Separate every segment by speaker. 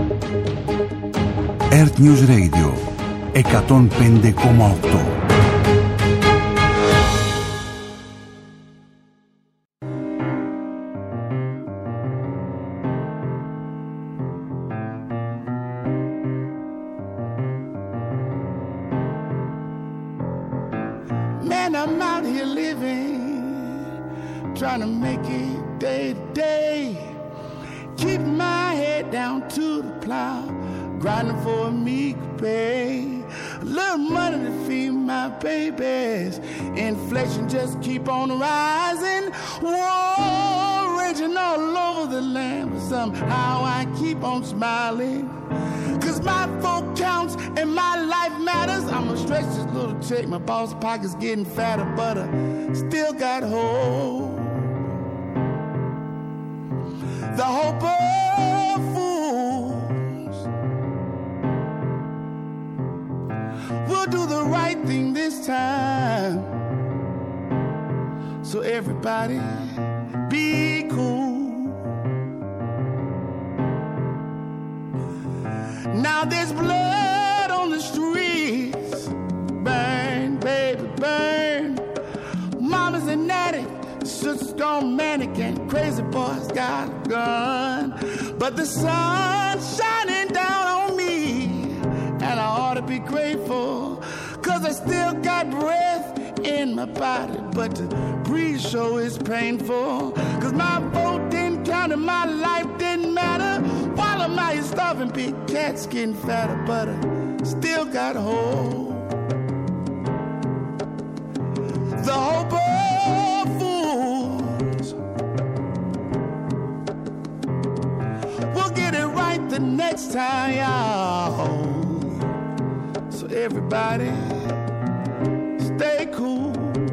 Speaker 1: Earth News Radio 105,8.
Speaker 2: Man, I'm out here living, trying to make it day to day. Keep my head down to the plow, grinding for a meek pay. A little money to feed my babies. Inflation just keep on rising. War raging all over the land, but somehow I keep on smiling. Cause my folk counts and my life matters. I'ma stretch this little check, my boss pocket's getting fatter, but I still got hope. The hope of fools. We'll do the right thing this time. So everybody be cool. Now there's blood on the streets. Burn, baby, burn. Mama's an addict, sister's gone mannequin. Crazy boy's got a gun. But the sun's shining down on me, and I ought to be grateful, cause I still got breath in my body. But to breathe sure is painful, cause my vote didn't count and my life didn't matter. While I'm out here starving, big cats getting fatter, but I still got hope. The hope of fools. We'll get it right the next time, y'all. So everybody stay cool.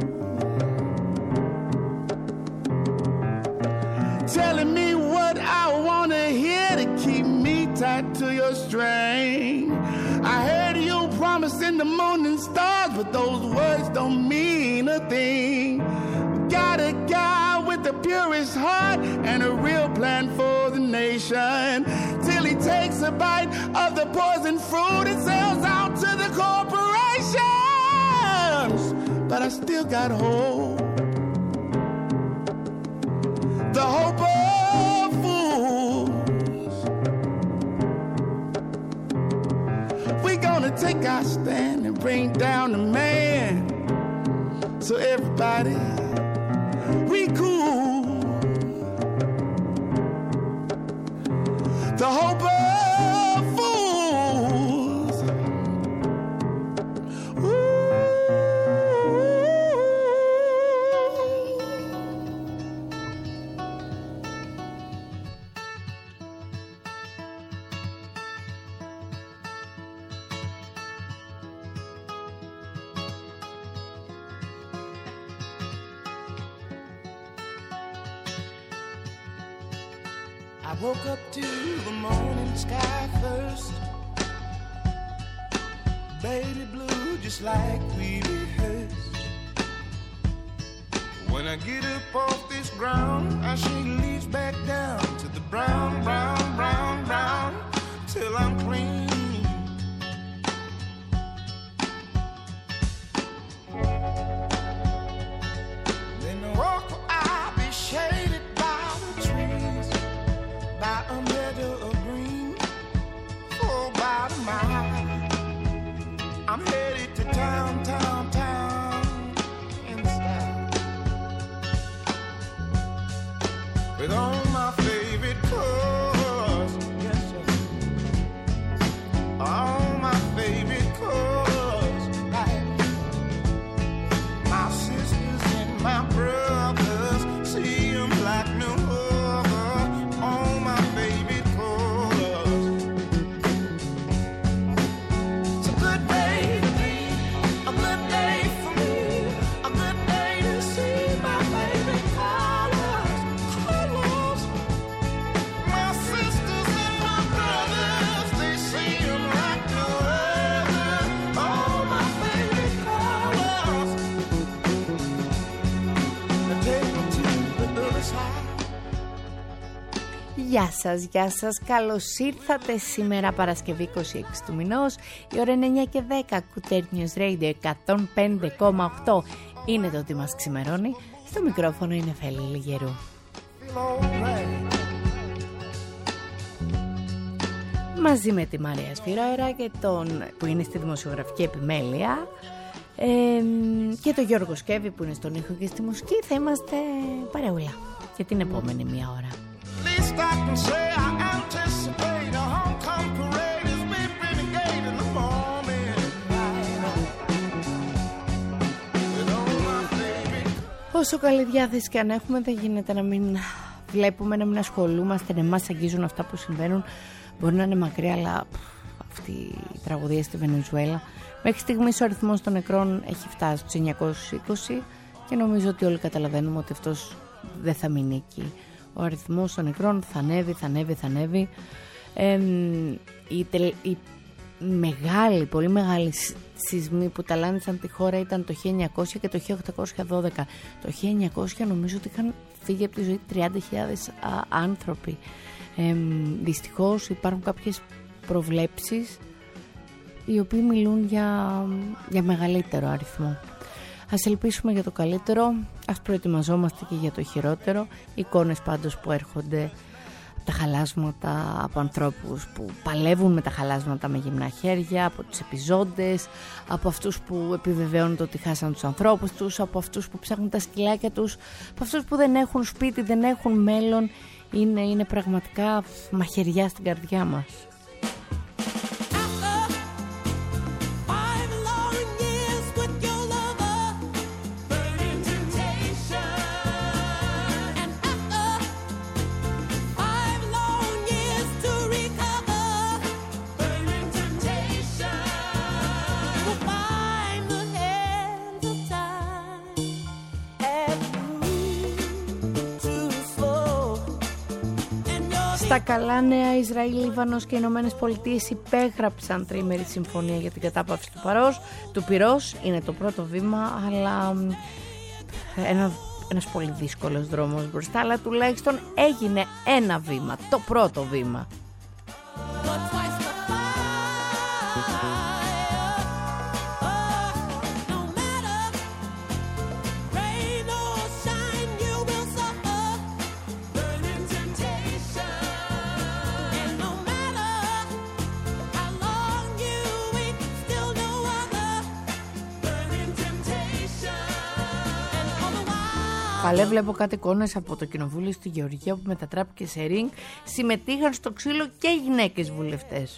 Speaker 2: Telling me what I wanna hear to keep me tied to your string. I heard you promising the moon and stars, but those words don't mean a thing. Got a guy with the purest heart and a real plan for the nation, till he takes a bite of the poison fruit and sells out to the corporations. But I still got hope. The hope of fools. We gonna take our stand and bring down the man. So everybody, we cool. The hope of fools. I woke up to the morning sky first. Baby blue, just like we rehearsed. When I get up off this ground, I shake leaves back down to the brown, brown, brown, brown, till I'm clean. Then I walk where I'll be shaded by the trees, by a meadow of green, for about a mile. I'm headed to town, town, town, in style, with all my favorite clothes.
Speaker 3: Γεια σας, καλώς ήρθατε σήμερα Παρασκευή 26 του μηνός. Η ώρα είναι 9 και 10, Κουτέρ News Radio 105,8. Είναι το ότι μας ξημερώνει. Στο μικρόφωνο είναι Φέλη Λιγερού. Μαζί με τη Μαρία Σφυράερα και που είναι στη δημοσιογραφική επιμέλεια και τον Γιώργο Σκέβη που είναι στον ήχο και στη μουσική, θα είμαστε παρεούλα για την επόμενη μία ώρα. Όσο καλή διάθεση και αν έχουμε, δεν γίνεται να μην βλέπουμε, να μην ασχολούμαστε, να μας αγγίζουν αυτά που συμβαίνουν. Μπορεί να είναι μακριά, αλλά αυτή η τραγωδία στη Βενεζουέλα. Μέχρι στιγμής ο αριθμός των νεκρών έχει φτάσει στους 920 και νομίζω ότι όλοι καταλαβαίνουμε ότι αυτός δεν θα μείνει εκεί. Ο αριθμός των νεκρών θα ανέβει. Οι πολύ μεγάλοι σεισμοί που ταλάνισαν τη χώρα ήταν το 1900 και το 1812. Το 1900 νομίζω ότι είχαν φύγει από τη ζωή 30.000 άνθρωποι. Δυστυχώς υπάρχουν κάποιες προβλέψεις οι οποίοι μιλούν για μεγαλύτερο αριθμό. Ας ελπίσουμε για το καλύτερο, ας προετοιμαζόμαστε και για το χειρότερο. Εικόνες πάντως που έρχονται από τα χαλάσματα, από ανθρώπους που παλεύουν με τα χαλάσματα με γυμνά χέρια, από τους επιζώντες, από αυτούς που επιβεβαιώνουν ότι χάσαν τους ανθρώπους τους, από αυτούς που ψάχνουν τα σκυλάκια τους, από αυτούς που δεν έχουν σπίτι, δεν έχουν μέλλον. Είναι πραγματικά μαχαιριά στην καρδιά μας. Τα καλά νέα, Ισραήλ, Λίβανος και οι Ηνωμένες Πολιτείες υπέγραψαν τριήμερη συμφωνία για την κατάπαυση του πυρός. Είναι το πρώτο βήμα, αλλά ένας πολύ δύσκολος δρόμος μπροστά, αλλά τουλάχιστον έγινε ένα βήμα, το πρώτο βήμα. Καλέ, βλέπω κάτι εικόνες από το κοινοβούλιο στη Γεωργία που μετατράπηκε σε ring. Συμμετείχαν στο ξύλο και γυναίκες βουλευτές.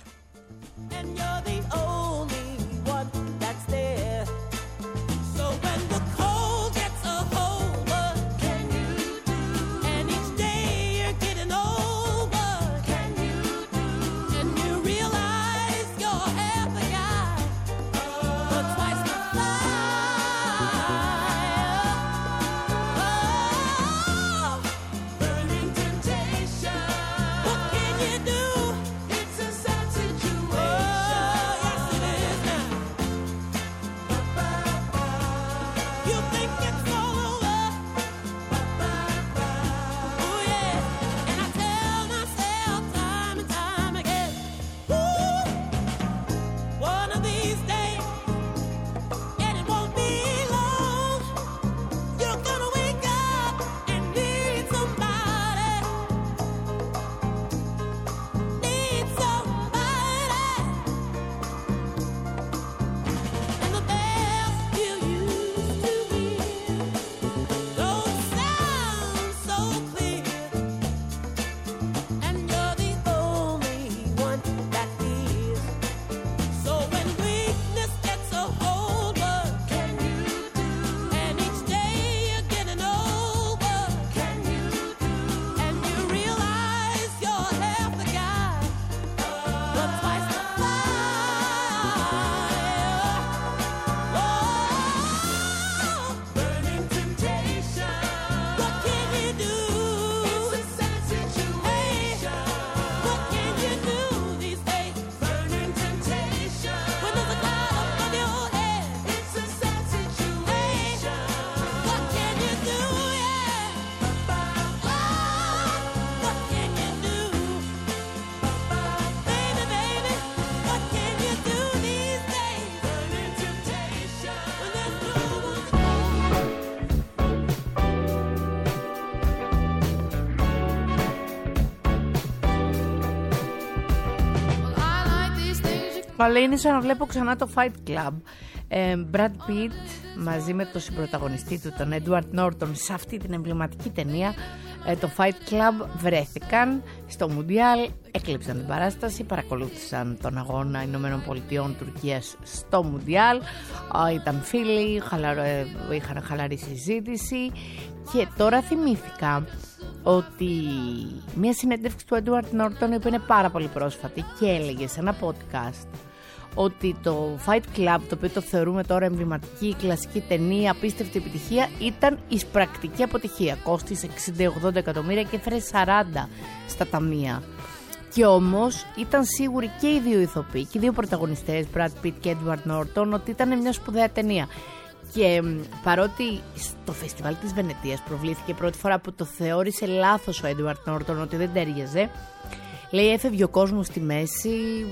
Speaker 3: Αλλά είναι σαν να βλέπω ξανά το Fight Club. Brad Pitt μαζί με τον συμπροταγωνιστή του, τον Edward Norton, σε αυτή την εμβληματική ταινία, το Fight Club, βρέθηκαν στο Μουντιάλ, έκλειψαν την παράσταση, παρακολούθησαν τον αγώνα Ηνωμένων Πολιτειών Τουρκίας στο Μουντιάλ, ήταν φίλοι, είχαν χαλαρή συζήτηση. Και τώρα θυμήθηκα ότι μια συνέντευξη του Edward Norton που είναι πάρα πολύ πρόσφατη και έλεγε σε ένα podcast ότι το Fight Club, το οποίο το θεωρούμε τώρα εμβληματική κλασική ταινία, απίστευτη επιτυχία, ήταν εισπρακτική αποτυχία. Κόστησε 60-80 εκατομμύρια και έφερε 40 στα ταμεία. Και όμως ήταν σίγουροι και οι δύο ηθοποιοί και οι δύο πρωταγωνιστές, Brad Pitt και Edward Norton, ότι ήταν μια σπουδαία ταινία. Και παρότι στο φεστιβάλ της Βενετίας προβλήθηκε πρώτη φορά που το θεώρησε λάθος ο Edward Norton, ότι δεν τέριαζε, λέει έφευγε ο κόσμος στη μέση,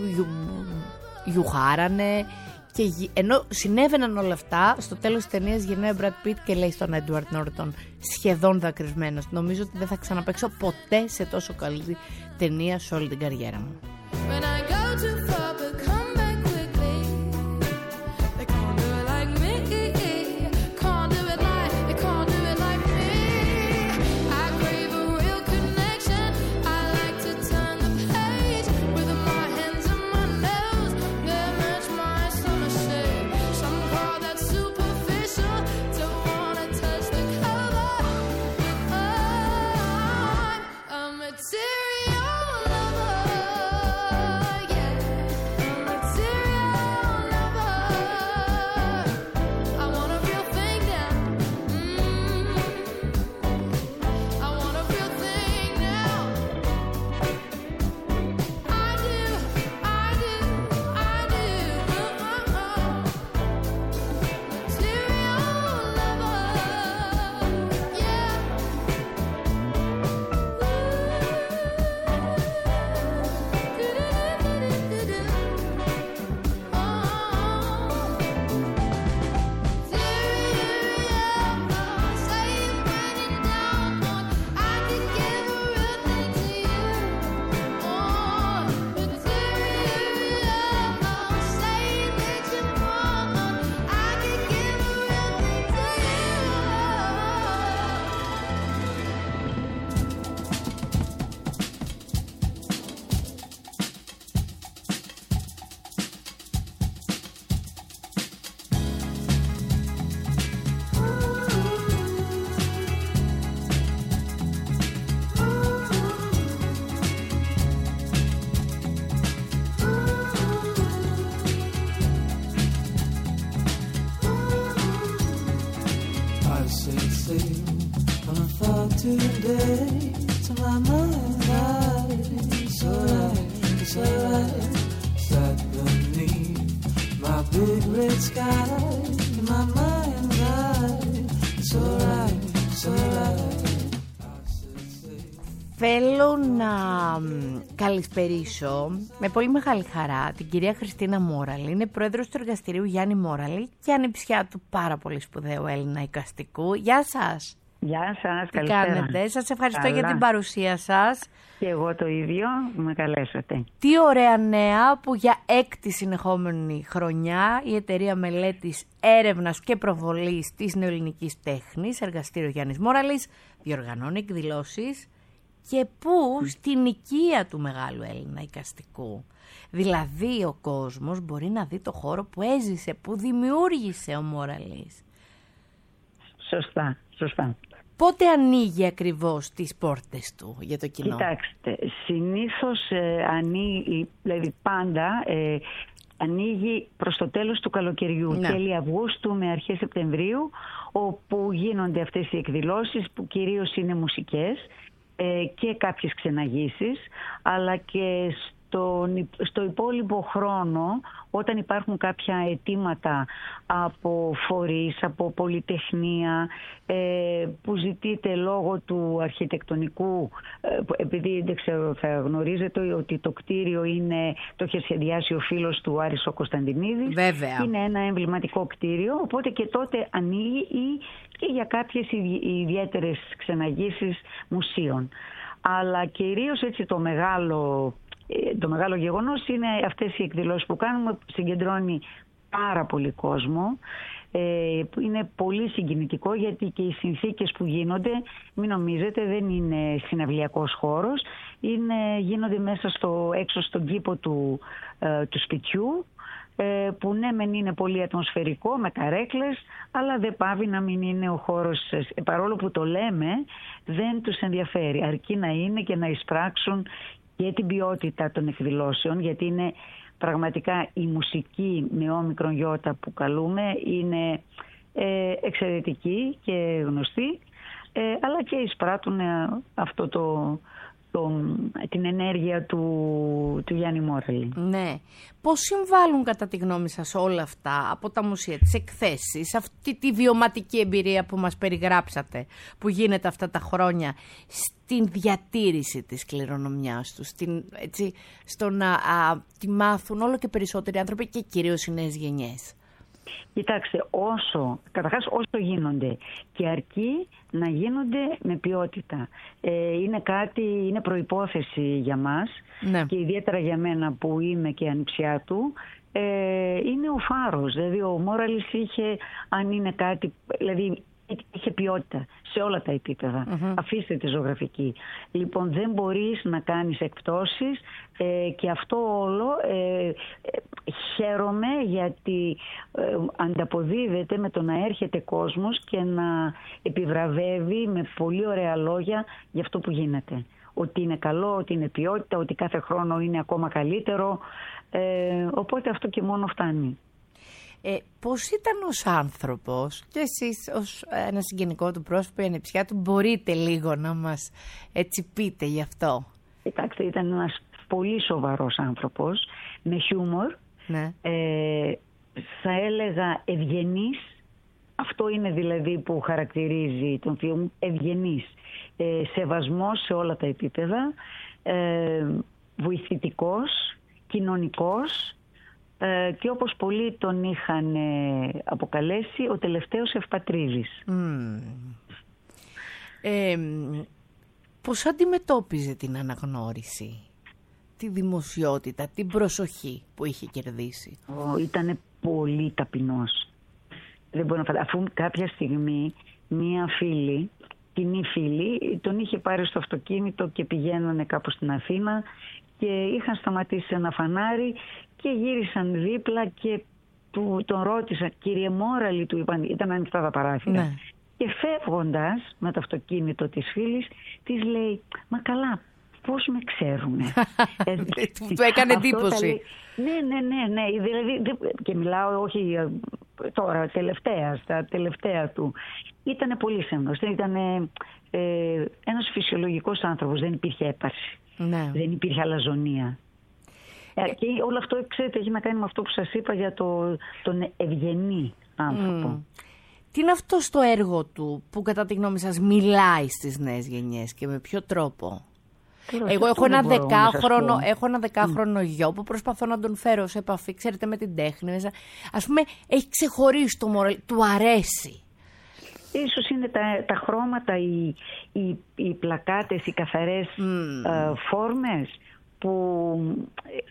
Speaker 3: γιουχάρανε, και ενώ συνέβαιναν όλα αυτά, στο τέλος της ταινίας γυρνάει ο Brad Pitt και λέει στον Edward Norton, σχεδόν δακρυσμένος, νομίζω ότι δεν θα ξαναπαίξω ποτέ σε τόσο καλή ταινία σε όλη την καριέρα μου. Θέλω να καλησπερίσω με πολύ μεγάλη χαρά την κυρία Χριστίνα Μόραλη. Είναι πρόεδρος του εργαστηρίου Γιάννη Μόραλη και ανιψιά του πάρα πολύ σπουδαίου Έλληνα εικαστικού. Γεια σας.
Speaker 4: Γεια σας,
Speaker 3: τι κάνετε? Σας ευχαριστώ για την παρουσία σας.
Speaker 4: Και εγώ το ίδιο, με καλέσατε.
Speaker 3: Τι ωραία νέα που για 6η συνεχόμενη χρονιά η Εταιρεία Μελέτης, Έρευνας και Προβολής της Νεοελληνικής Τέχνης, εργαστήριο Γιάννης Μόραλης, διοργανώνει εκδηλώσεις και που στην οικία του μεγάλου Έλληνα εικαστικού. Δηλαδή ο κόσμος μπορεί να δει το χώρο που έζησε, που δημιούργησε ο Μόραλης.
Speaker 4: Σωστά, σωστά.
Speaker 3: Πότε ανοίγει ακριβώς τις πόρτες του για το κοινό?
Speaker 4: Κοιτάξτε, συνήθως ανοίγει, δηλαδή πάντα ανοίγει προς το τέλος του καλοκαιριού, τέλη Αυγούστου με αρχές Σεπτεμβρίου, όπου γίνονται αυτές οι εκδηλώσεις που κυρίως είναι μουσικές και κάποιες ξεναγήσεις, αλλά και στο υπόλοιπο χρόνο, όταν υπάρχουν κάποια αιτήματα από φορείς, από πολυτεχνία, που ζητείται λόγω του αρχιτεκτονικού, επειδή δεν ξέρω, θα γνωρίζετε ότι το κτίριο το είχε σχεδιάσει ο φίλος του Άρης ο Κωνσταντινίδης.
Speaker 3: Βέβαια.
Speaker 4: Είναι ένα εμβληματικό κτίριο, οπότε και τότε ανοίγει και για κάποιες ιδιαίτερες ξεναγήσεις μουσείων. Αλλά κυρίως έτσι το μεγάλο το μεγάλο γεγονός είναι αυτές οι εκδηλώσεις που κάνουμε, συγκεντρώνει πάρα πολύ κόσμο. Είναι πολύ συγκινητικό, γιατί και οι συνθήκες που γίνονται, μην νομίζετε, δεν είναι συναυλιακός χώρος, γίνονται μέσα έξω στον κήπο του σπιτιού, που ναι μεν είναι πολύ ατμοσφαιρικό με καρέκλες, αλλά δεν πάβει να μην είναι ο χώρος, παρόλο που το λέμε, δεν τους ενδιαφέρει, αρκεί να είναι και να εισπράξουν και την ποιότητα των εκδηλώσεων, γιατί είναι πραγματικά η μουσική με όμικρον γιώτα που καλούμε είναι εξαιρετική και γνωστή, αλλά και εισπράττουν αυτό την ενέργεια του Γιάννη Μόραλη.
Speaker 3: Ναι. Πώς συμβάλλουν κατά τη γνώμη σας όλα αυτά, από τα μουσεία, τις εκθέσεις, αυτή τη βιωματική εμπειρία που μας περιγράψατε, που γίνεται αυτά τα χρόνια, στην διατήρηση της κληρονομιάς τους, στο να τη μάθουν όλο και περισσότεροι άνθρωποι και κυρίως οι νέες γενιές?
Speaker 4: Κοιτάξτε, καταρχάς όσο γίνονται, και αρκεί να γίνονται με ποιότητα. Είναι προϋπόθεση για μας, ναι, και ιδιαίτερα για μένα που είμαι και ανιψιά του, είναι ο φάρος. Δηλαδή ο Μόραλης αν είναι κάτι, δηλαδή είχε ποιότητα σε όλα τα επίπεδα. Αφήστε τη ζωγραφική. Λοιπόν, δεν μπορείς να κάνεις εκπτώσεις, και αυτό όλο χαίρομαι, γιατί ανταποδίδεται με το να έρχεται κόσμος και να επιβραβεύει με πολύ ωραία λόγια για αυτό που γίνεται. Ότι είναι καλό, ότι είναι ποιότητα, ότι κάθε χρόνο είναι ακόμα καλύτερο. Οπότε αυτό και μόνο φτάνει.
Speaker 3: Πώς ήταν ως άνθρωπος, και εσείς ως ένα συγγενικό του πρόσωπο, η ανιψιά του, μπορείτε λίγο να μας πείτε γι' αυτό?
Speaker 4: Κοιτάξτε, ήταν ένας πολύ σοβαρός άνθρωπος, με χιούμορ, ναι. Θα έλεγα ευγενής. Αυτό είναι δηλαδή που χαρακτηρίζει τον θείο μου, ευγενής. Σεβασμός σε όλα τα επίπεδα, βοηθητικός, κοινωνικός, και όπως πολλοί τον είχαν αποκαλέσει, ο τελευταίος ευπατρίδης.
Speaker 3: Πώς αντιμετώπιζε την αναγνώριση, τη δημοσιότητα, την προσοχή που είχε κερδίσει?
Speaker 4: Ήτανε πολύ ταπεινός. Δεν μπορώ να φανταστώ. Αφού κάποια στιγμή μία φίλη, κοινή φίλη, τον είχε πάρει στο αυτοκίνητο και πηγαίνανε κάπου στην Αθήνα και είχαν σταματήσει σε ένα φανάρι και γύρισαν δίπλα και τον ρώτησα, κύριε Μόραλη, του είπαν, ήταν ανοιχτά τα παράθυρα. Ναι. Και φεύγοντας με το αυτοκίνητο της φίλης, της λέει, μα καλά, πώς με ξέρουνε?
Speaker 3: Του έκανε εντύπωση.
Speaker 4: Ναι. Δηλαδή, και μιλάω όχι τώρα, στα τελευταία του. Ήτανε πολύ σέμνος. Ήταν ένας φυσιολογικός άνθρωπος. Δεν υπήρχε έπαρση. Ναι. Δεν υπήρχε αλαζονία. Και όλο αυτό, ξέρετε, έχει να κάνει με αυτό που σας είπα για τον ευγενή άνθρωπο.
Speaker 3: Τι είναι αυτό στο έργο του που κατά τη γνώμη σας μιλάει στις νέες γενιές και με ποιο τρόπο? Εγώ έχω ένα δεκάχρονο γιο που προσπαθώ να τον φέρω σε επαφή, ξέρετε, με την τέχνη. Ας πούμε, έχει ξεχωρίσει το Μόραλη, του αρέσει.
Speaker 4: Ίσως είναι τα χρώματα, οι πλακάτες, οι καθαρές φόρμες που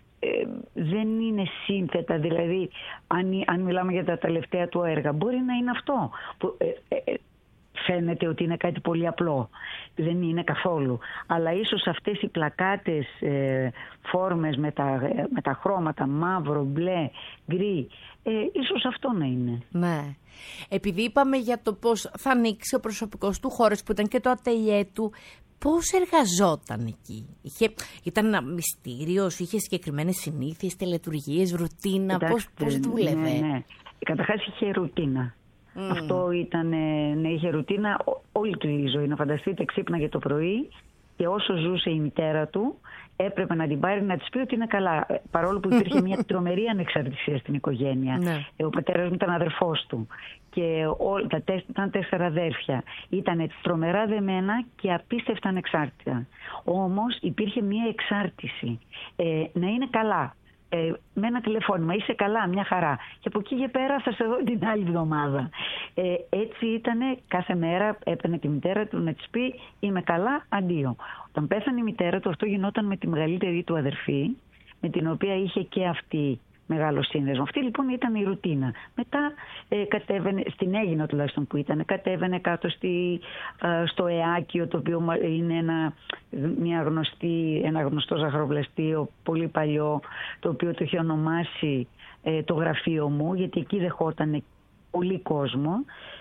Speaker 4: δεν είναι σύνθετα. Δηλαδή, αν μιλάμε για τα τελευταία του έργα, μπορεί να είναι αυτό που φαίνεται ότι είναι κάτι πολύ απλό. Δεν είναι καθόλου. Αλλά ίσως αυτές οι πλακάτες φόρμες με τα χρώματα μαύρο, μπλε, γκρι, ίσως αυτό να είναι.
Speaker 3: Ναι. Επειδή είπαμε για το πώς θα ανοίξει ο προσωπικός του χώρος, που ήταν και το ατελιέ του, πώς εργαζόταν εκεί? Ήταν ένα μυστήριος, είχε συγκεκριμένες συνήθειες, τελετουργίες, ρουτίνα? Πώς δούλευε?
Speaker 4: Ναι. Καταρχάς είχε ρουτίνα. Αυτό ήταν, είχε ρουτίνα όλη του η ζωή. Να φανταστείτε, ξύπναγε το πρωί και όσο ζούσε η μητέρα του έπρεπε να την πάρει να της πει ότι είναι καλά. Παρόλο που υπήρχε μια τρομερή ανεξαρτησία στην οικογένεια. Ναι. Ο πατέρας μου ήταν αδερφός του και ήταν 4 αδέρφια. Ήταν τρομερά δεμένα και απίστευτα ανεξάρτητα. Όμως υπήρχε μια εξάρτηση. Να είναι καλά. με ένα τηλεφώνημα, είσαι καλά, μια χαρά. Και από εκεί και πέρα θα σε δω την άλλη εβδομάδα. Έτσι ήτανε, κάθε μέρα έπαιρνε τη μητέρα του να της πει είμαι καλά, αντίο. Όταν πέθανε η μητέρα του, αυτό γινόταν με τη μεγαλύτερη του αδερφή, με την οποία είχε και αυτή μεγάλο σύνδεσμο. Αυτή λοιπόν ήταν η ρουτίνα. Μετά κατέβαινε, στην Αίγινο τουλάχιστον που ήταν, κατέβαινε κάτω στο Εάκιο, το οποίο είναι ένα γνωστό ζαχαροπλαστείο πολύ παλιό, το οποίο το είχε ονομάσει το γραφείο μου, γιατί εκεί δεχόταν πολύ κόσμο.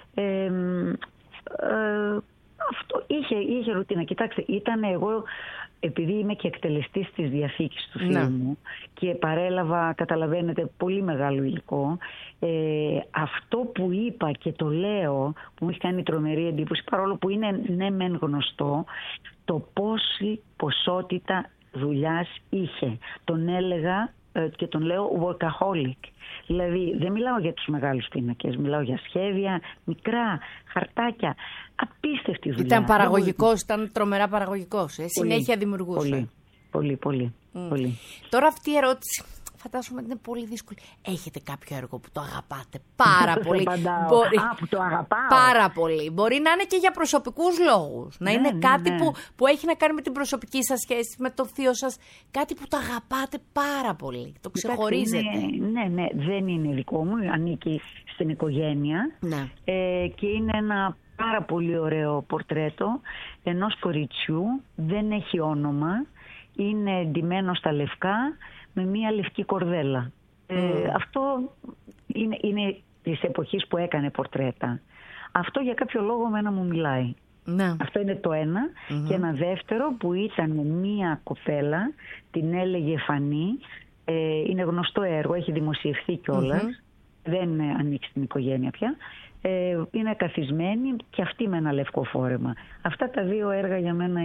Speaker 4: Αυτό είχε ρουτίνα. Κοιτάξτε, ήταν εγώ, επειδή είμαι και εκτελεστής της διαθήκης του φίλου μου και παρέλαβα, καταλαβαίνετε, πολύ μεγάλο υλικό, αυτό που είπα και το λέω, που μου έχει κάνει τρομερή εντύπωση, παρόλο που είναι ναι μεν γνωστό, το πόση ποσότητα δουλειάς είχε. Τον έλεγα και τον λέω workaholic. Δηλαδή δεν μιλάω για τους μεγάλους πίνακες, μιλάω για σχέδια, μικρά χαρτάκια, απίστευτη δουλειά.
Speaker 3: Ήταν παραγωγικός, ήταν τρομερά παραγωγικός, συνέχεια δημιουργούσε.
Speaker 4: Πολύ.
Speaker 3: Τώρα αυτή η ερώτηση φαντάζομαι ότι είναι πολύ δύσκολη. Έχετε κάποιο έργο που το αγαπάτε πάρα πολύ?
Speaker 4: Που το αγαπάω.
Speaker 3: Πάρα πολύ. Μπορεί να είναι και για προσωπικούς λόγους. Να είναι κάτι που έχει να κάνει με την προσωπική σας σχέση, με το θείο σας. Κάτι που το αγαπάτε πάρα πολύ. Το ξεχωρίζετε.
Speaker 4: Ναι. Δεν είναι δικό μου. Ανήκει στην οικογένεια.
Speaker 3: Ναι.
Speaker 4: Και είναι ένα πάρα πολύ ωραίο πορτρέτο ενός κοριτσιού. Δεν έχει όνομα. Είναι ντυμένο στα λευκά, με μία λευκή κορδέλα. Αυτό είναι της εποχής που έκανε πορτρέτα. Αυτό για κάποιο λόγο εμένα μου μιλάει.
Speaker 3: Ναι.
Speaker 4: Αυτό είναι το ένα. Και ένα δεύτερο που ήταν μία κοπέλα, την έλεγε Φανή. Είναι γνωστό έργο, έχει δημοσιευθεί κιόλας. Δεν ανήκει στην οικογένεια πια. Είναι καθισμένη και αυτή με ένα λευκό φόρεμα. Αυτά τα δύο έργα για μένα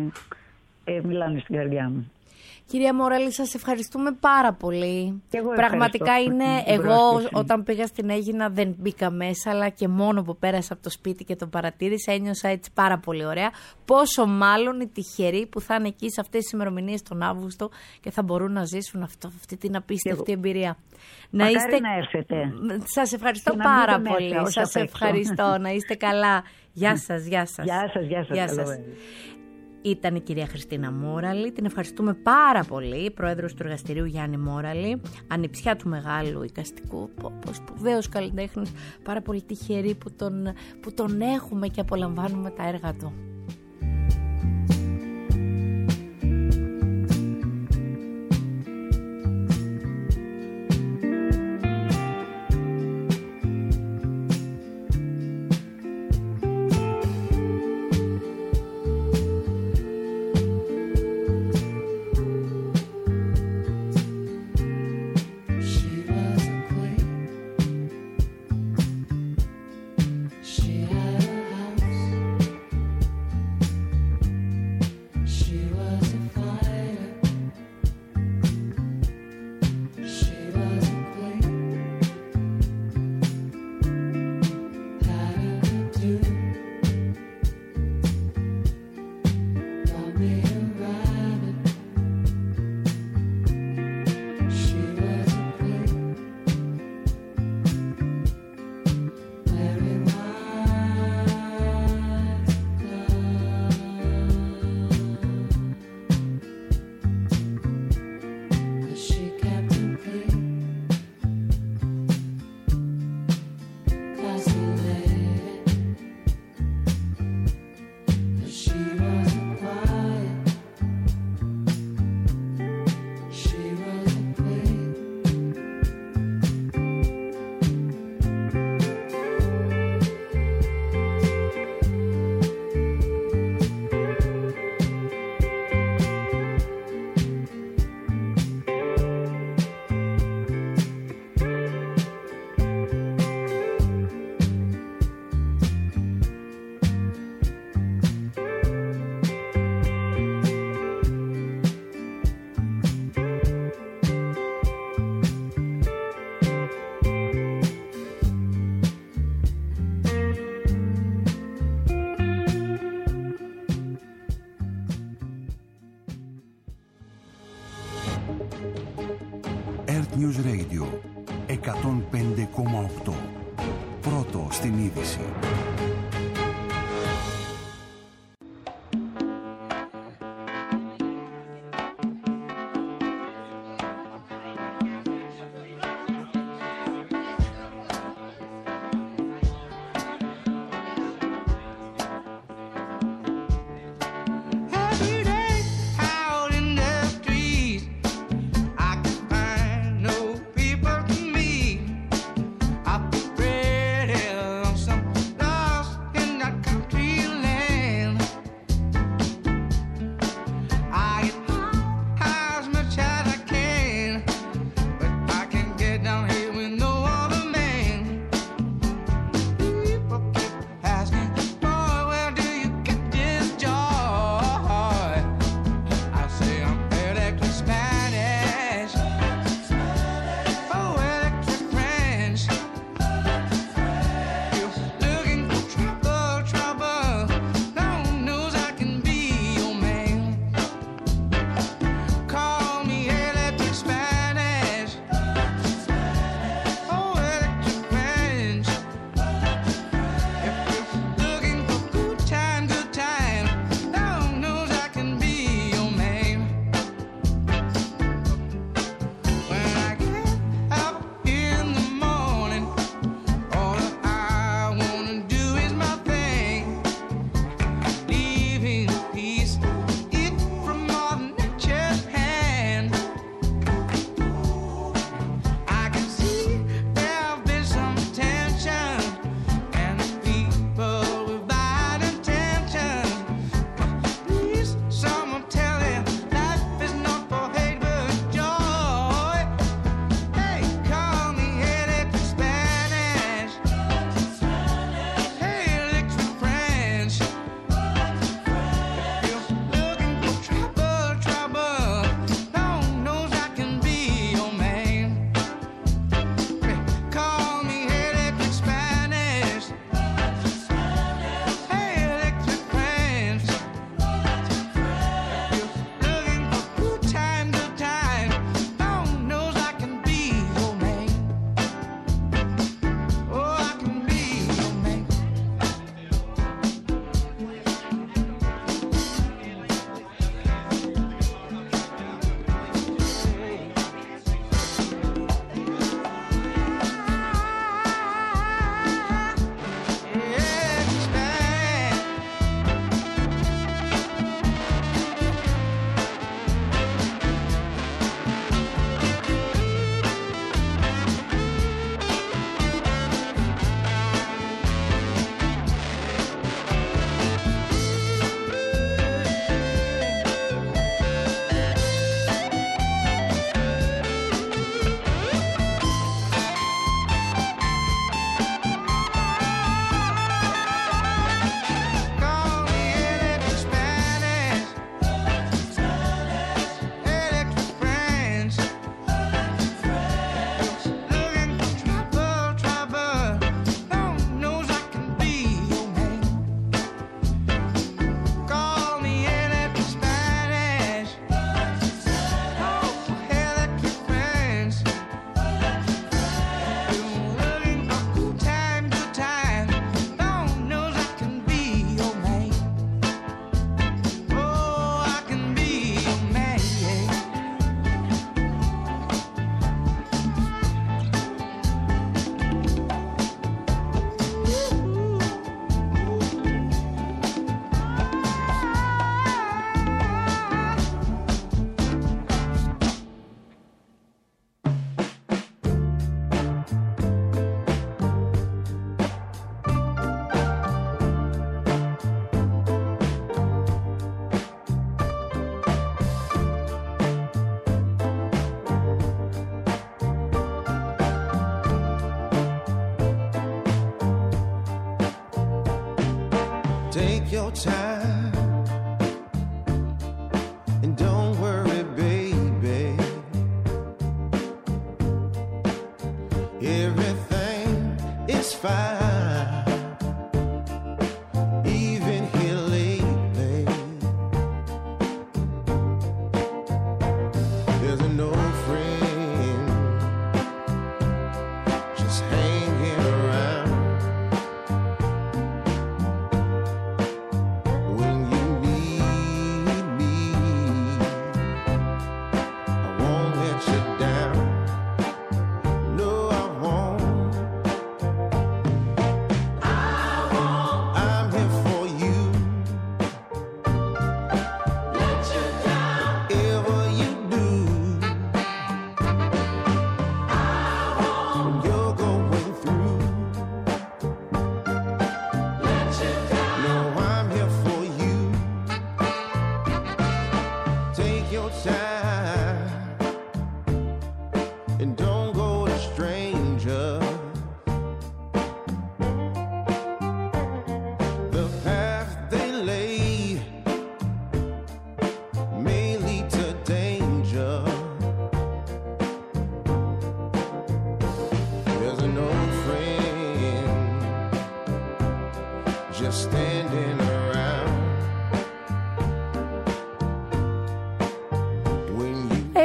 Speaker 4: μιλάνε στην καρδιά μου.
Speaker 3: Κυρία Μόραλη, σας ευχαριστούμε πάρα πολύ.
Speaker 4: Πραγματικά
Speaker 3: είναι, εγώ όταν πήγα στην Αίγινα δεν μπήκα μέσα, αλλά και μόνο που πέρασα από το σπίτι και το παρατήρησα, ένιωσα έτσι πάρα πολύ ωραία. Πόσο μάλλον οι τυχεροί που θα είναι εκεί σε αυτές τις ημερομηνίες τον Αύγουστο και θα μπορούν να ζήσουν αυτή την απίστευτη εμπειρία.
Speaker 4: Να έρθετε.
Speaker 3: Σας ευχαριστώ πάρα πολύ. Σας ευχαριστώ. Να είστε καλά. Γεια σας.
Speaker 4: Γεια σας.
Speaker 3: Ήταν η κυρία Χριστίνα Μόραλη. Την ευχαριστούμε πάρα πολύ, πρόεδρος του εργαστηρίου Γιάννη Μόραλη, ανιψιά του μεγάλου εικαστικού, σπουδαίος καλλιτέχνης, πάρα πολύ τυχερή που τον έχουμε και απολαμβάνουμε τα έργα του.
Speaker 1: News Radio 105,8. Πρώτο στην είδηση.
Speaker 5: Take your time and don't worry, baby. Everything is fine, even here lately. There's an old friend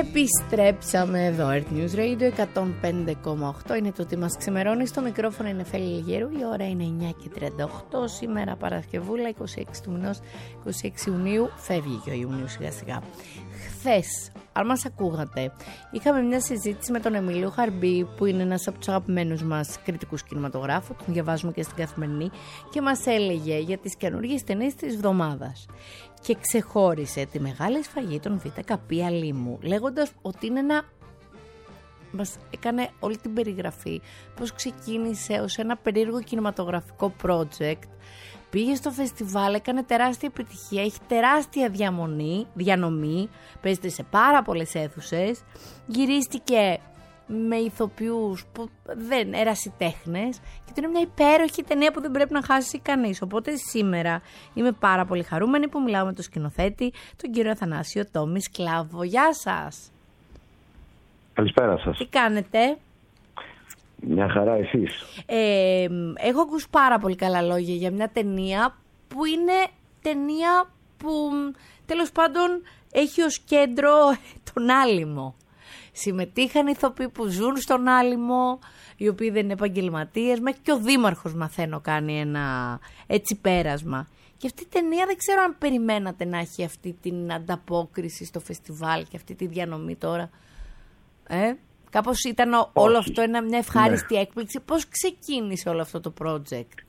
Speaker 3: Επιστρέψαμε εδώ, Earth News Radio 105,8 είναι το τι μας ξημερώνει. Στο μικρόφωνο είναι Φέλη Λιγέρου, η ώρα είναι 9:38, σήμερα Παρασκευούλα 26 του μηνός, 26 Ιουνίου, φεύγει και ο Ιουνίου σιγά σιγά. Χθες, αν μας ακούγατε, είχαμε μια συζήτηση με τον Εμίλιο Χαρμπή, που είναι ένας από τους αγαπημένους μας κριτικούς κινηματογράφου, τον διαβάζουμε και στην Καθημερινή, και μας έλεγε για τις καινούργιες ταινίες της εβδομάδας. Και ξεχώρισε τη μεγάλη σφαγή των ΒΚ Αλήμου, λέγοντας ότι είναι ένα... Μας έκανε όλη την περιγραφή, πώς ξεκίνησε ως ένα περίεργο κινηματογραφικό project, πήγε στο φεστιβάλ, έκανε τεράστια επιτυχία, έχει τεράστια διανομή, παίζεται σε πάρα πολλές αίθουσες, γυρίστηκε με ηθοποιούς που δεν ερασιτέχνες και είναι μια υπέροχη ταινία που δεν πρέπει να χάσει κανείς. Οπότε σήμερα είμαι πάρα πολύ χαρούμενη που μιλάω με τον σκηνοθέτη, τον κύριο Αθανάσιο Τόμι Σκλάβο. Γεια σας.
Speaker 6: Καλησπέρα σας.
Speaker 3: Τι κάνετε?
Speaker 6: Μια χαρά, εσείς?
Speaker 3: Έχω ακούσει πάρα πολύ καλά λόγια για μια ταινία που είναι ταινία που τέλος πάντων έχει ως κέντρο τον Άλυμο. Συμμετείχαν ηθοποιοί που ζουν στον Άλυμο, οι οποίοι δεν είναι επαγγελματίες, μέχρι και ο δήμαρχος μαθαίνω κάνει ένα έτσι πέρασμα. Και αυτή η ταινία δεν ξέρω αν περιμένατε να έχει αυτή την ανταπόκριση στο φεστιβάλ και αυτή τη διανομή τώρα. Κάπως ήταν όλο αυτό μια ευχάριστη έκπληξη. Πώς ξεκίνησε όλο αυτό το project?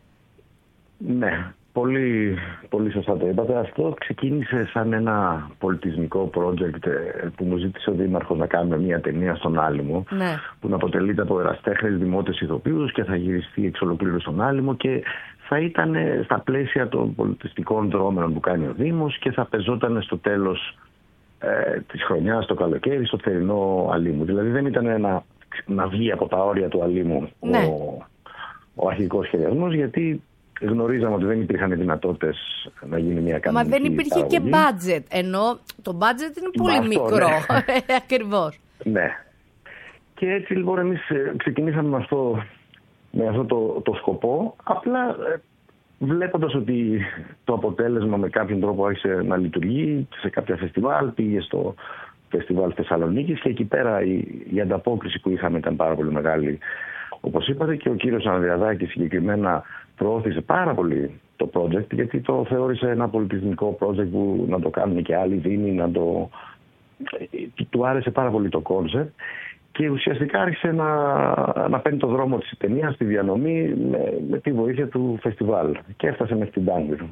Speaker 6: Ναι, πολύ, πολύ σωστά το είπατε. Αυτό ξεκίνησε σαν ένα πολιτισμικό project που μου ζήτησε ο Δήμαρχος να κάνουμε μια ταινία στον Άλυμο, ναι, που να αποτελείται από εραστέχνες, δημότες, ηθοποιούς και θα γυριστεί εξ ολοκλήρου στον Άλυμο και θα ήταν στα πλαίσια των πολιτιστικών δρόμενων που κάνει ο Δήμος και θα πεζόταν στο τέλος της χρονιάς, το καλοκαίρι, στο θερινό Αλήμου. Δηλαδή δεν ήταν να βγει από τα όρια του Αλήμου, ναι, ο αρχικός σχεδιασμός, γιατί γνωρίζαμε ότι δεν υπήρχαν οι δυνατότητες να γίνει μια κανονική.
Speaker 3: Μα δεν υπήρχε παραγωγή και budget, ενώ το budget είναι πολύ μικρό. Ναι. Ακριβώς.
Speaker 6: Ναι. Και έτσι λοιπόν εμείς ξεκινήσαμε με αυτό το σκοπό, απλά βλέποντας ότι το αποτέλεσμα με κάποιον τρόπο άρχισε να λειτουργεί σε κάποια φεστιβάλ, πήγε στο φεστιβάλ Θεσσαλονίκης και εκεί πέρα η ανταπόκριση που είχαμε ήταν πάρα πολύ μεγάλη. Όπως είπατε, και ο κύριος Ανδριαδάκης συγκεκριμένα προώθησε πάρα πολύ το project, γιατί το θεώρησε ένα πολιτισμικό project που να το κάνουν και άλλοι δήμοι, του άρεσε πάρα πολύ το concept. Και ουσιαστικά άρχισε να παίρνει το δρόμο της ταινίας στη διανομή με τη βοήθεια του φεστιβάλ. Και έφτασε μέχρι την Τάγκυρο.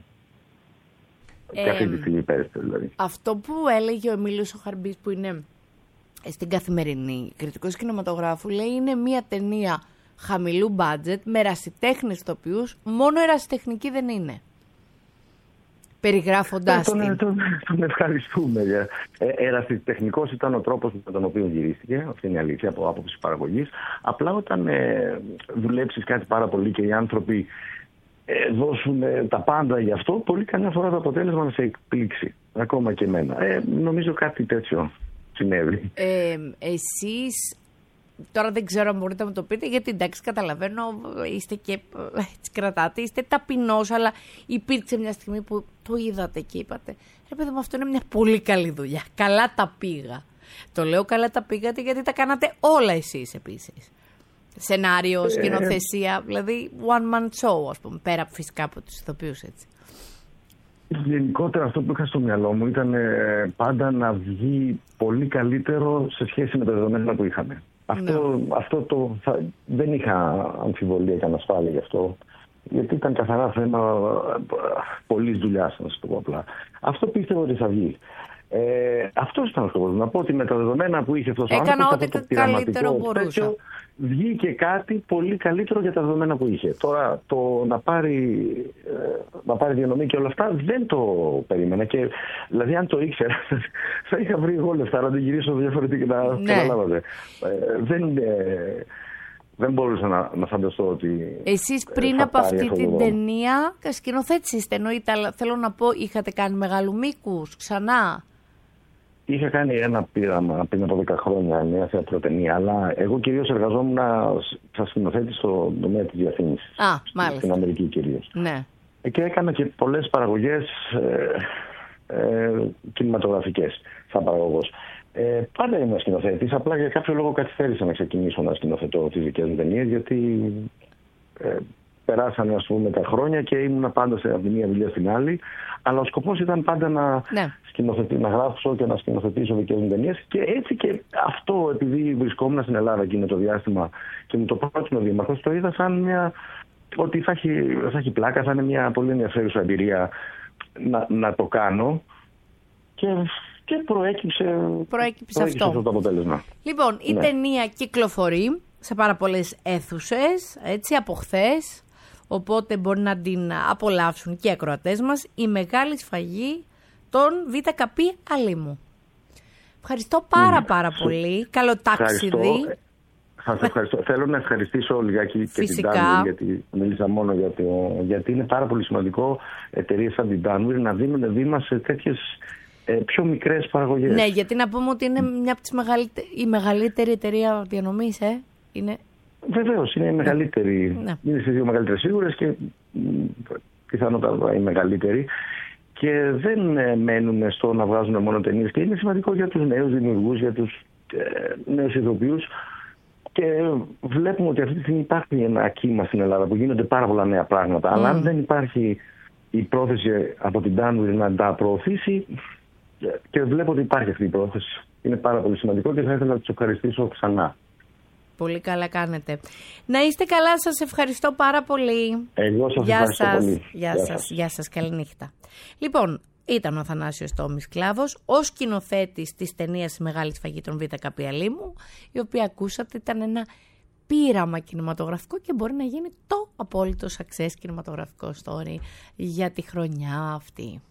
Speaker 6: Και αυτή τη στιγμή πέρασε δηλαδή.
Speaker 3: Αυτό που έλεγε ο Εμίλιος ο Χαρμπής, που είναι στην Καθημερινή, κριτικός κινηματογράφου, λέει είναι μια ταινία χαμηλού budget με ερασιτέχνες ηθοποιούς, μόνο ερασιτεχνική δεν είναι. Περιγράφοντας την.
Speaker 6: Τον ευχαριστούμε. Ερασιτεχνικός ήταν ο τρόπος με τον οποίο γυρίστηκε, αυτή είναι η αλήθεια, από άποψη παραγωγής. Απλά όταν δουλέψεις κάτι πάρα πολύ και οι άνθρωποι δώσουν τα πάντα γι' αυτό, πολύ καμιά φορά το αποτέλεσμα να σε εκπλήξει. Ακόμα και εμένα. Νομίζω κάτι τέτοιο συνέβη.
Speaker 3: Εσείς, τώρα δεν ξέρω αν μπορείτε να μου το πείτε, γιατί εντάξει καταλαβαίνω, είστε και έτσι κρατάτε, είστε ταπεινός, αλλά υπήρξε μια στιγμή που το είδατε και είπατε ρε παιδί μου, αυτό είναι μια πολύ καλή δουλειά, καλά τα πήγα. Το λέω καλά τα πήγατε γιατί τα κάνατε όλα εσείς επίσης. Σενάριο, σκηνοθεσία, δηλαδή one man show, ας πούμε, πέρα φυσικά από τους ηθοποιούς, έτσι.
Speaker 6: Γενικότερα αυτό που είχα στο μυαλό μου ήταν πάντα να βγει πολύ καλύτερο σε σχέση με τα δεδομένα που είχαμε. Δεν είχα αμφιβολία και ανασφάλεια γι' αυτό, γιατί ήταν καθαρά θέμα πολλής δουλειάς, να σας το πω απλά. Αυτό πίστευα ότι θα βγει. Αυτό ήταν ο σκοπός. Να πω ότι με τα δεδομένα που είχε αυτός ο άνθρωπος,
Speaker 3: έκανα ό,τι καλύτερο μπορούσα.
Speaker 6: Βγήκε κάτι πολύ καλύτερο για τα δεδομένα που είχε. Τώρα το να πάρει διανομή και όλα αυτά δεν το περίμενα. Και δηλαδή αν το ήξερα θα είχα βρει εγώ λεφτά να την γυρίσω διαφορετικά. Καταλάβατε. Δεν μπορούσα να φανταστώ ότι.
Speaker 3: Εσείς πριν από αυτή την ταινία σκηνοθέτης είστε, εννοείται, αλλά θέλω να πω, είχατε κάνει μεγάλου μήκους ξανά?
Speaker 6: Είχα κάνει ένα πείραμα πριν από 10 χρόνια, μια θεατροτενία, αλλά εγώ κυρίως εργαζόμουν σαν σκηνοθέτη στον τομέα της διαφήμισης.
Speaker 3: Μάλιστα.
Speaker 6: Στην Αμερική κυρίως.
Speaker 3: Ναι.
Speaker 6: Και έκανα και πολλές παραγωγές κινηματογραφικές σαν παραγωγός. Πάντα ήμουν σκηνοθέτης, απλά για κάποιο λόγο καθυστέρησα να ξεκινήσω να σκηνοθετώ τις δικές μου ταινίες, γιατί περάσανε, ας πούμε, τα χρόνια και ήμουν πάντα από τη μία δουλειά στην άλλη. Αλλά ο σκοπός ήταν πάντα να γράψω και να σκηνοθετήσω δικές μου ταινίες. Και έτσι και αυτό, επειδή βρισκόμουν στην Ελλάδα εκείνο το διάστημα και μου το πρότεινε ο Δήμαρχος, το είδα σαν ότι θα έχει πλάκα, θα είναι μια πολύ ενδιαφέρουσα εμπειρία να το κάνω. Και προέκυψε αυτό το αποτέλεσμα.
Speaker 3: Λοιπόν, η ταινία κυκλοφορεί σε πάρα πολλές αίθουσες, έτσι, από χθες, οπότε μπορεί να την απολαύσουν και οι ακροατές μας. Η μεγάλη σφαγή των ΒΚΠ Αλήμου. Ευχαριστώ πάρα πολύ. Καλό ταξίδι.
Speaker 6: Σας ευχαριστώ. Θέλω να ευχαριστήσω λιγάκι και την Danwir, γιατί μίλησα μόνο γιατί είναι πάρα πολύ σημαντικό εταιρείες σαν την Danwir να δίνουν βήμα σε τέτοιες πιο μικρές παραγωγές.
Speaker 3: Ναι, γιατί να πούμε ότι είναι μια από τις η μεγαλύτερη εταιρεία διανομής, είναι.
Speaker 6: Βεβαίως, είναι η μεγαλύτερη.
Speaker 3: Ναι.
Speaker 6: Είναι στις δύο μεγαλύτερες σίγουρες και πιθανότατα η μεγαλύτερη. Και δεν μένουν στο να βγάζουν μόνο ταινίες. Και είναι σημαντικό για τους νέους δημιουργούς, για τους νέους ηθοποιούς. Και βλέπουμε ότι αυτή τη στιγμή υπάρχει ένα κύμα στην Ελλάδα που γίνονται πάρα πολλά νέα πράγματα. Αλλά αν δεν υπάρχει η πρόθεση από την Danwir να τα προωθήσει, και βλέπω ότι υπάρχει αυτή η πρόθεση, είναι πάρα πολύ σημαντικό και θα ήθελα να τους ευχαριστήσω ξανά.
Speaker 3: Πολύ καλά κάνετε. Να είστε καλά, σας ευχαριστώ πάρα πολύ.
Speaker 6: Εγώ σας ευχαριστώ πολύ.
Speaker 3: Γεια σας, καληνύχτα. Λοιπόν, ήταν ο Θανάσιος Τόμης Κλάβος, ο σκηνοθέτης της ταινίας «Μεγάλη σφαγή των ΒΚΠ Αλήμου», η οποία ακούσατε ήταν ένα πείραμα κινηματογραφικό και μπορεί να γίνει το απόλυτο success κινηματογραφικό story για τη χρονιά αυτή.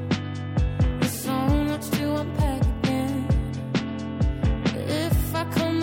Speaker 7: I come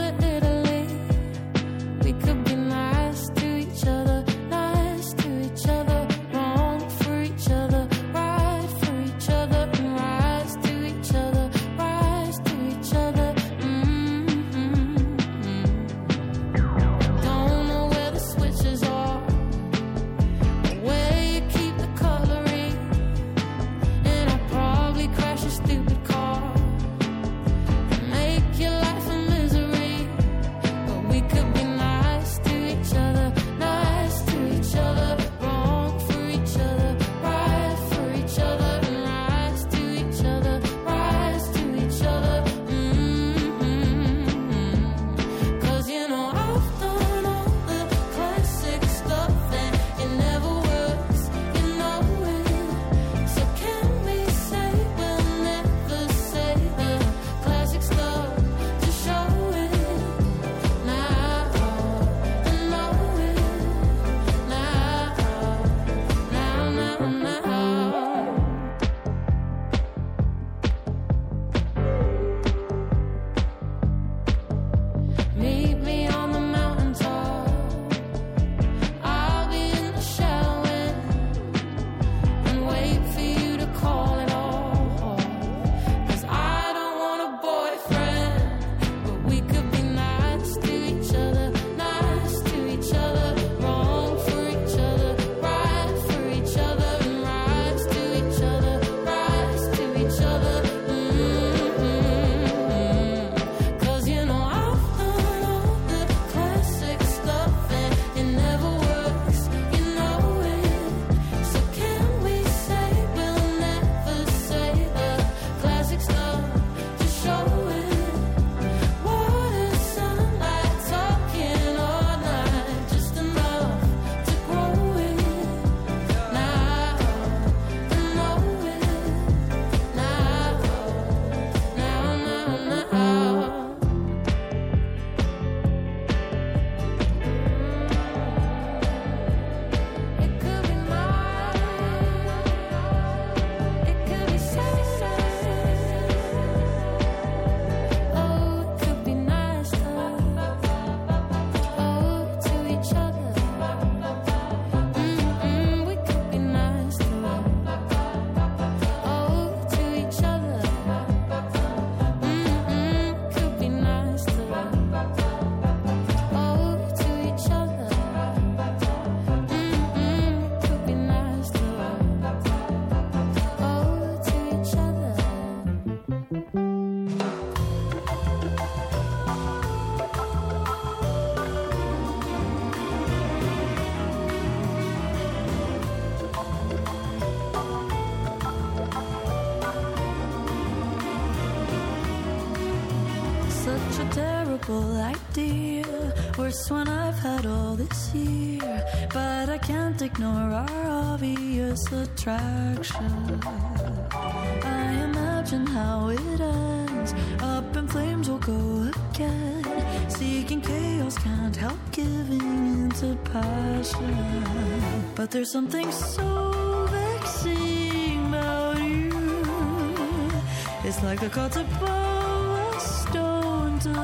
Speaker 7: simple idea, worse when I've had all this year, but I can't ignore our obvious attraction. I imagine how it ends, up in flames we'll go again, seeking chaos, can't help giving into passion. But there's something so vexing about you, it's like the gods above a stone to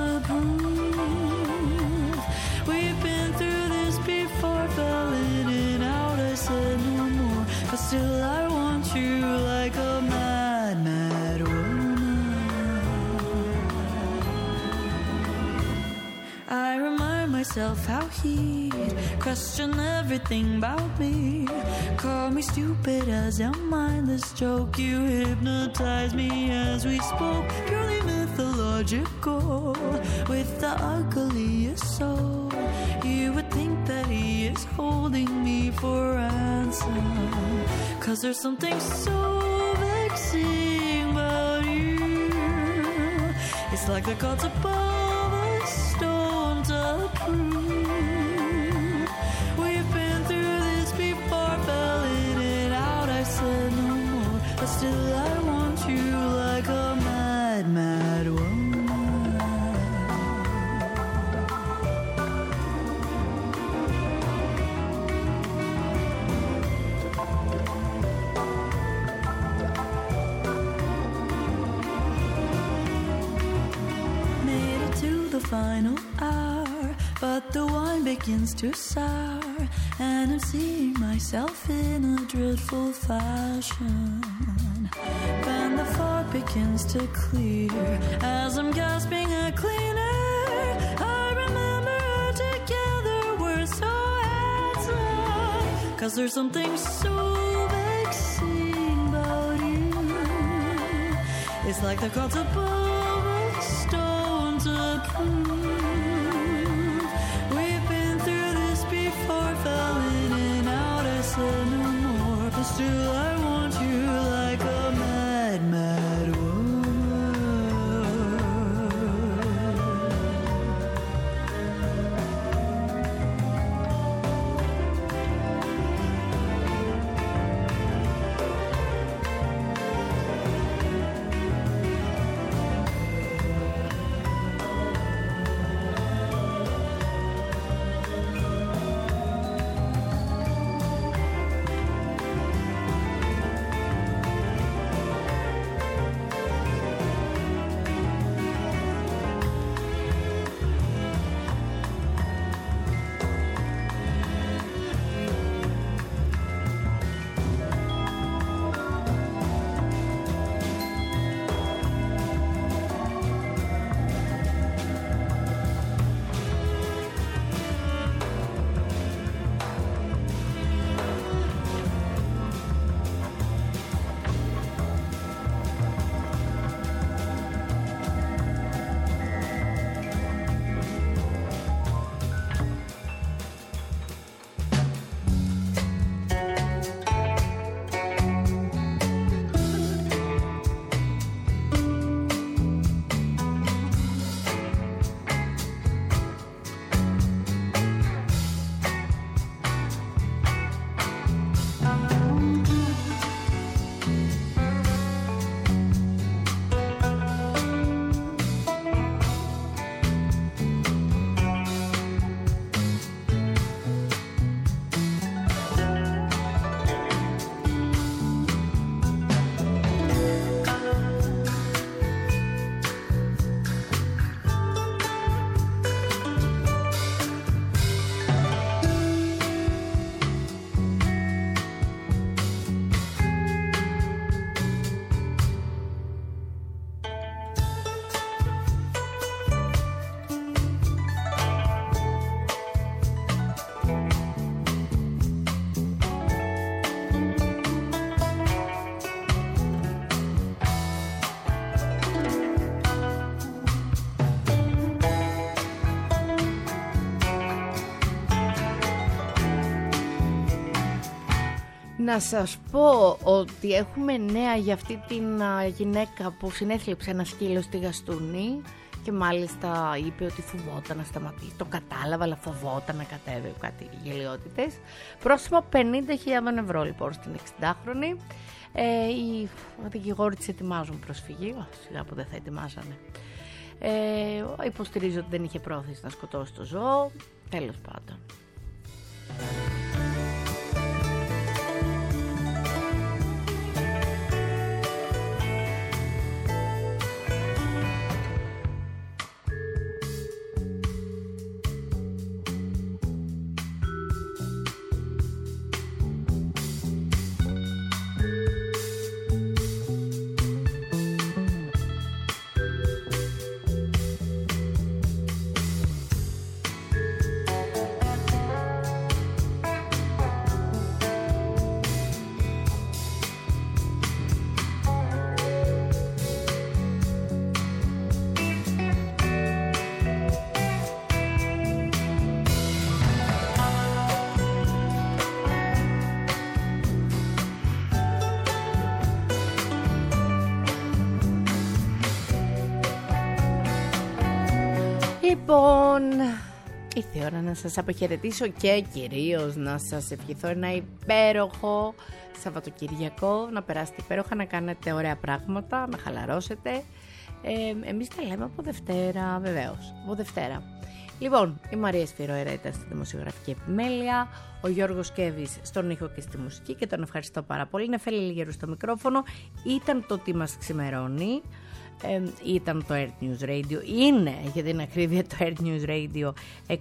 Speaker 7: prove. We've been through this before, fell in and out, I said no more, but still I want you like a mad, mad woman. I remind myself how he'd question everything about me, call me stupid as a mindless joke. You hypnotized me as we spoke, purely mythological, with the ugliest soul. You would think that he is holding me for ransom, 'cause there's something so vexing about you, it's like the gods above a stone to prove. We've been through this before, fell in and out, I said no more, but still I want you like a mad, mad woman. Made it to the final hour, but the wine begins to sour, and I'm seeing myself in a dreadful fashion. Then the fog begins to clear, as I'm gasping at clean air, I remember together we're so handsome, 'cause there's something so vexing about you, it's like the gods above a stone to prove. We've been through this before, fell in and out, I said no more, but still I want you like a mad, mad woman.
Speaker 3: Να σας πω ότι έχουμε νέα για αυτή την γυναίκα που συνέθλιψε ένα σκύλο στη Γαστούνη. Και μάλιστα είπε ότι φοβόταν να σταματήσει. Το κατάλαβα, αλλά φοβόταν να κατέβει, κάτι γελιότητες. Πρόστιμο 50.000 ευρώ λοιπόν στην 60χρονη. Οι δικηγόροι της ετοιμάζουν προσφυγή. Σιγά που δεν θα ετοιμάζανε. Υποστηρίζει ότι δεν είχε πρόθεση να σκοτώσει το ζώο. Τέλος πάντων. Λοιπόν, ήρθε η ώρα να σας αποχαιρετήσω και κυρίως να σας ευχηθώ ένα υπέροχο Σαββατοκυριακό, να περάσετε υπέροχα, να κάνετε ωραία πράγματα, να χαλαρώσετε. Εμείς τα λέμε από Δευτέρα, βεβαίως, από Δευτέρα. Λοιπόν, η Μαρία Σφυροέρα ήταν στη δημοσιογραφική επιμέλεια, ο Γιώργος Κέβης στον ήχο και στη μουσική και τον ευχαριστώ πάρα πολύ. Είναι Νεφέλη Λιγερού στο μικρόφωνο, ήταν το τι μας ξημερώνει. Ήταν το Earth News Radio, είναι για την ακρίβεια το Earth News Radio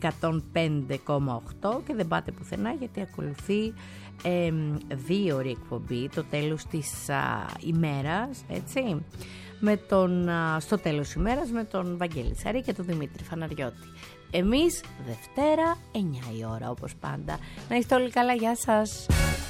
Speaker 3: 105,8 και δεν πάτε πουθενά γιατί ακολουθεί 2 ώρη εκπομπή το τέλος της ημέρας, έτσι, στο τέλος ημέρας με τον Βαγγέλη Σαρή και τον Δημήτρη Φαναριώτη. Εμείς Δευτέρα 9 η ώρα όπως πάντα. Να είστε όλοι καλά, γεια σας.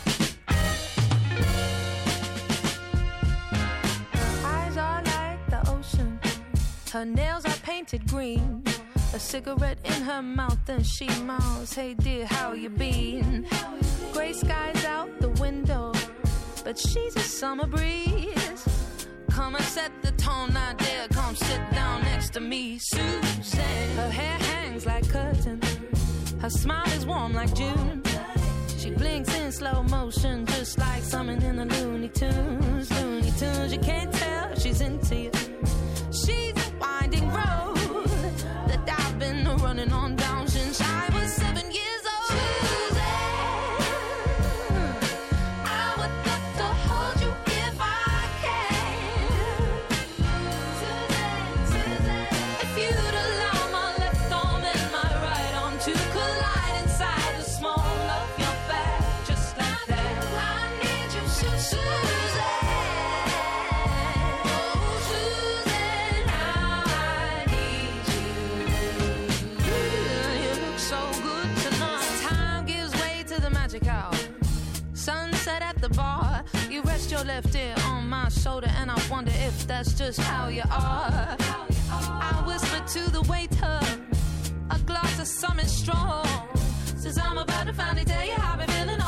Speaker 8: Her nails are painted green, a cigarette in her mouth and she mouths, hey dear, how you been? Gray skies out the window, but she's a summer breeze. Come and set the tone, now dear, come sit down next to me, Susan. Her hair hangs like curtains, her smile is warm like June. She blinks in slow motion, just like something in the Looney Tunes. Looney Tunes, you can't tell she's into you. She's a winding road that I've been running on down since I was 7 years old. Susan, I would love to hold you if I can. Susan, if you'd allow my left arm and my right arm to collide inside the small of your back, just like that. I need you, Susan. Sunset at the bar, you rest your left ear on my shoulder, and I wonder if that's just how you are. I whisper to the waiter, a glass of something strong, says I'm about to finally tell you how I've been feeling.